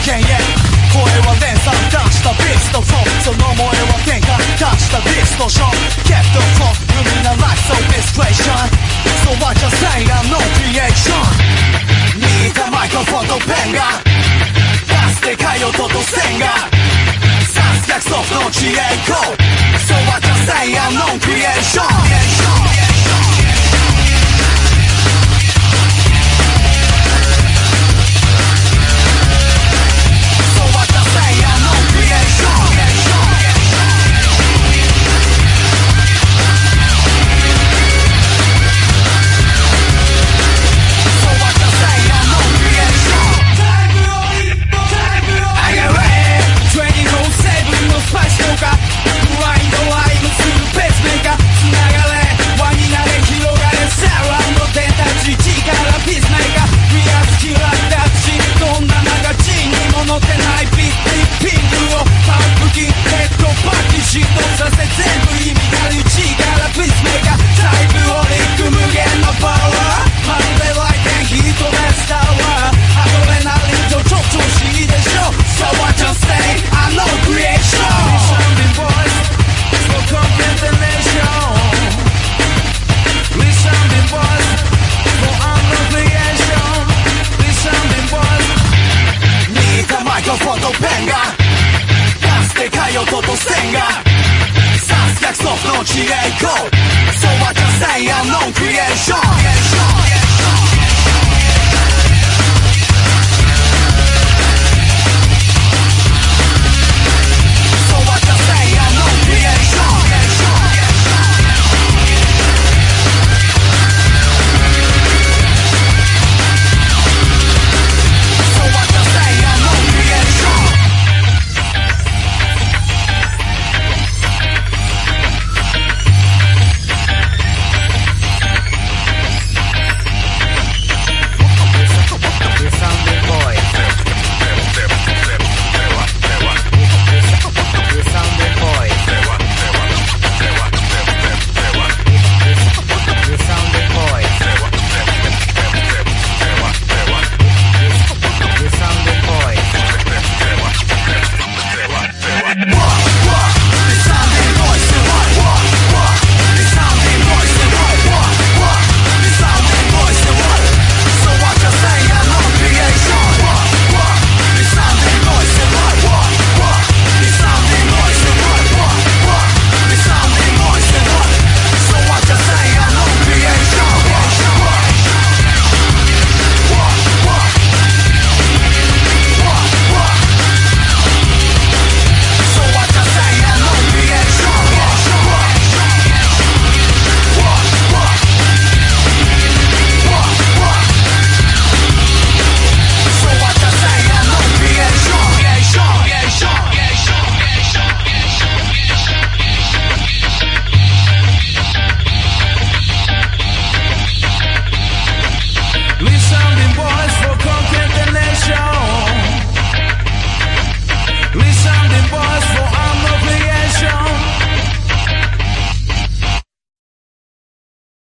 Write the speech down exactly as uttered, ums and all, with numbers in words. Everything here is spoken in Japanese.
間へ声は連鎖出したビーストフォーその萌えは天下出したディストション Get the fuck luminal life so distraction So I just say I'm no creation 握ったマイクロフォンとペンがバスでかい音と線が刺す約束の地へ行こう So I just say I'm no creation音と線が刺す約束の地へ行こう So I just say I'm no creation